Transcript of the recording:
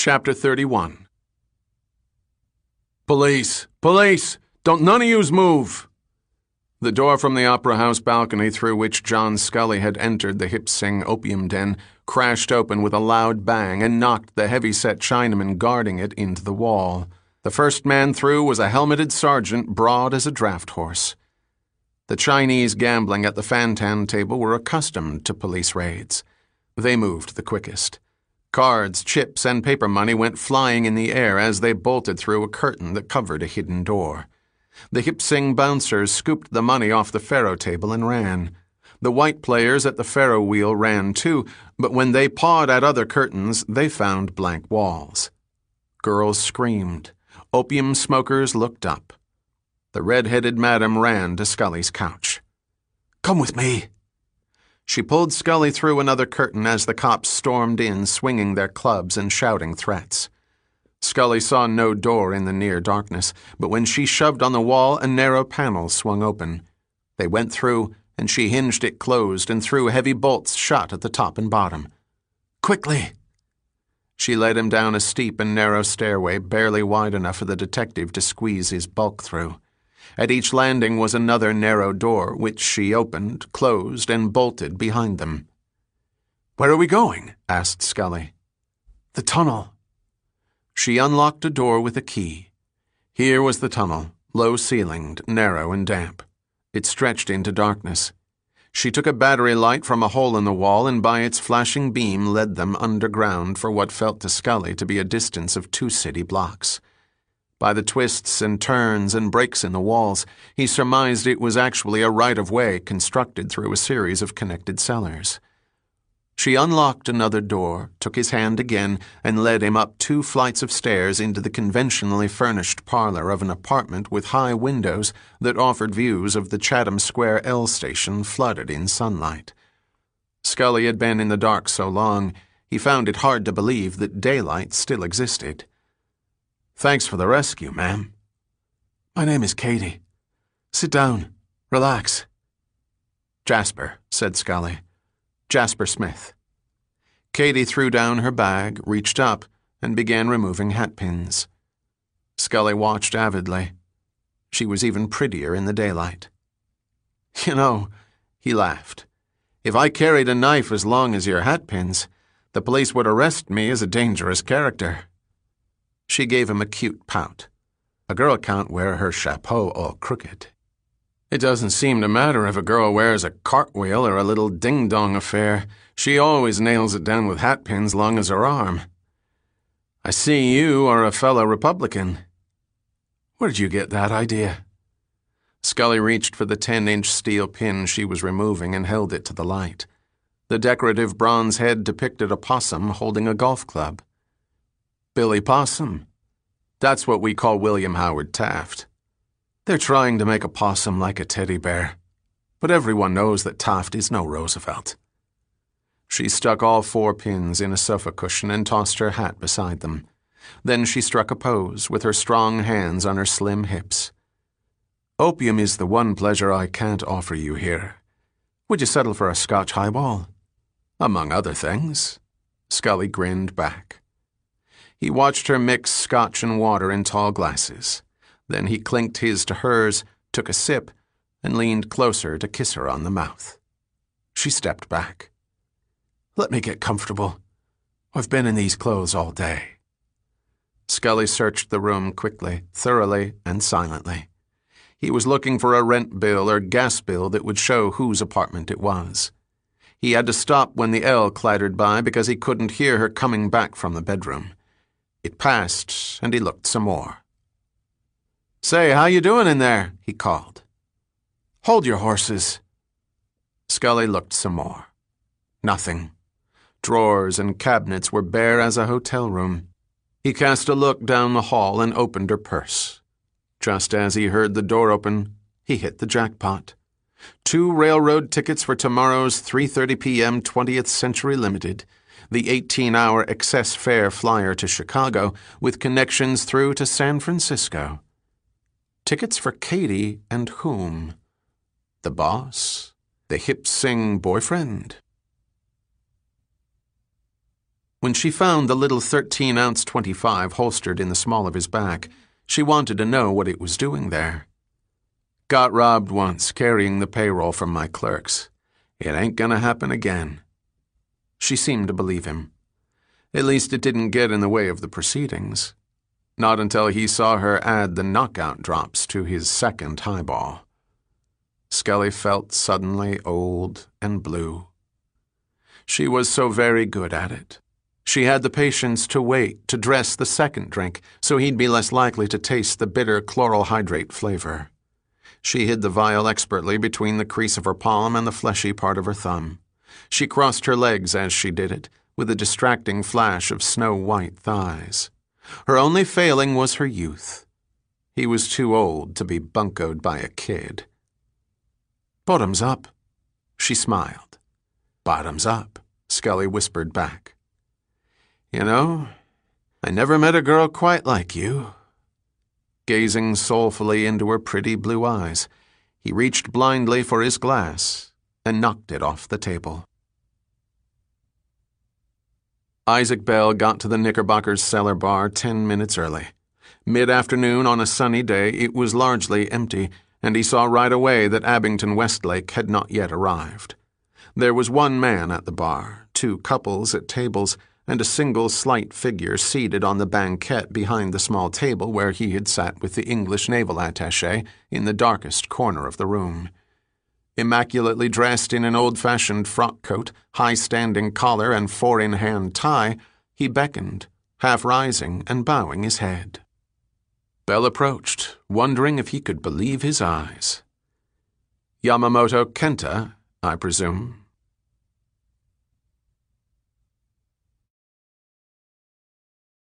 Chapter 31. Police! Police! Don't none of yous move! The door from the Opera House balcony through which John Scully had entered the Hip Sing opium den crashed open with a loud bang and knocked the heavy-set Chinaman guarding it into the wall. The first man through was a helmeted sergeant broad as a draft horse. The Chinese gambling at the Fantan table were accustomed to police raids. They moved the quickest. Cards, chips, and paper money went flying in the air as they bolted through a curtain that covered a hidden door. The Hip Sing bouncers scooped the money off the faro table and ran. The white players at the faro wheel ran too, but when they pawed at other curtains, they found blank walls. Girls screamed. Opium smokers looked up. The red-headed madam ran to Scully's couch. "Come with me." She pulled Scully through another curtain as the cops stormed in, swinging their clubs and shouting threats. Scully saw no door in the near darkness, but when she shoved on the wall, a narrow panel swung open. They went through, and she hinged it closed and threw heavy bolts shut at the top and bottom. "Quickly!" She led him down a steep and narrow stairway, barely wide enough for the detective to squeeze his bulk through. At each landing was another narrow door, which she opened, closed, and bolted behind them. "Where are we going?" asked Scully. "The tunnel." She unlocked a door with a key. Here was the tunnel, low-ceilinged, narrow and damp. It stretched into darkness. She took a battery light from a hole in the wall and by its flashing beam led them underground for what felt to Scully to be a distance of 2 city blocks. By the twists and turns and breaks in the walls, he surmised it was actually a right-of-way constructed through a series of connected cellars. She unlocked another door, took his hand again, and led him up 2 flights of stairs into the conventionally furnished parlor of an apartment with high windows that offered views of the Chatham Square L station flooded in sunlight. Scully had been in the dark so long, he found it hard to believe that daylight still existed. "Thanks for the rescue, ma'am." "My name is Katie. Sit down. Relax." "Jasper," said Scully. "Jasper Smith." Katie threw down her bag, reached up, and began removing hatpins. Scully watched avidly. She was even prettier in the daylight. "You know," he laughed, "if I carried a knife as long as your hatpins, the police would arrest me as a dangerous character." She gave him a cute pout. A girl can't wear her chapeau all crooked. "It doesn't seem to matter if a girl wears a cartwheel or a little ding-dong affair. She always nails it down with hatpins long as her arm. I see you are a fellow Republican. Where did you get that idea?" Scully reached for the 10-inch steel pin she was removing and held it to the light. The decorative bronze head depicted a possum holding a golf club. "Billy Possum. That's what we call William Howard Taft. They're trying to make a possum like a teddy bear, but everyone knows that Taft is no Roosevelt." She stuck all 4 pins in a sofa cushion and tossed her hat beside them. Then she struck a pose with her strong hands on her slim hips. "Opium is the one pleasure I can't offer you here. Would you settle for a Scotch highball?" "Among other things." Scully grinned back. He watched her mix Scotch and water in tall glasses. Then he clinked his to hers, took a sip, and leaned closer to kiss her on the mouth. She stepped back. "Let me get comfortable. I've been in these clothes all day." Scully searched the room quickly, thoroughly, and silently. He was looking for a rent bill or gas bill that would show whose apartment it was. He had to stop when the L clattered by because he couldn't hear her coming back from the bedroom. It passed, and he looked some more. "Say, how you doing in there?" he called. "Hold your horses." Scully looked some more. Nothing. Drawers and cabinets were bare as a hotel room. He cast a look down the hall and opened her purse. Just as he heard the door open, he hit the jackpot. 2 railroad tickets for tomorrow's 3:30 p.m. 20th Century Limited, the 18-hour excess fare flyer to Chicago with connections through to San Francisco. Tickets for Katie and whom? The boss? The Hip Sing boyfriend? When she found the little 13-ounce .25 holstered in the small of his back, she wanted to know what it was doing there. Got robbed once, carrying the payroll from my clerks. It ain't gonna happen again. She seemed to believe him. At least it didn't get in the way of the proceedings. Not until he saw her add the knockout drops to his second highball. Scully felt suddenly old and blue. She was so very good at it. She had the patience to wait to dress the second drink so he'd be less likely to taste the bitter chloral hydrate flavor. She hid the vial expertly between the crease of her palm and the fleshy part of her thumb. She crossed her legs as she did it, with a distracting flash of snow-white thighs. Her only failing was her youth. He was too old to be buncoed by a kid. "Bottoms up," she smiled. "Bottoms up," Scully whispered back. "You know, I never met a girl quite like you." Gazing soulfully into her pretty blue eyes, he reached blindly for his glass and knocked it off the table. Isaac Bell got to the Knickerbocker's cellar bar 10 minutes early. Mid-afternoon on a sunny day, it was largely empty, and he saw right away that Abington Westlake had not yet arrived. There was one man at the bar, 2 couples at tables, and a single slight figure seated on the banquette behind the small table where he had sat with the English naval attaché in the darkest corner of the room. Immaculately dressed in an old-fashioned frock coat, high-standing collar, and 4-in-hand tie, he beckoned, half rising and bowing his head. Bell approached, wondering if he could believe his eyes. "Yamamoto Kenta, I presume?"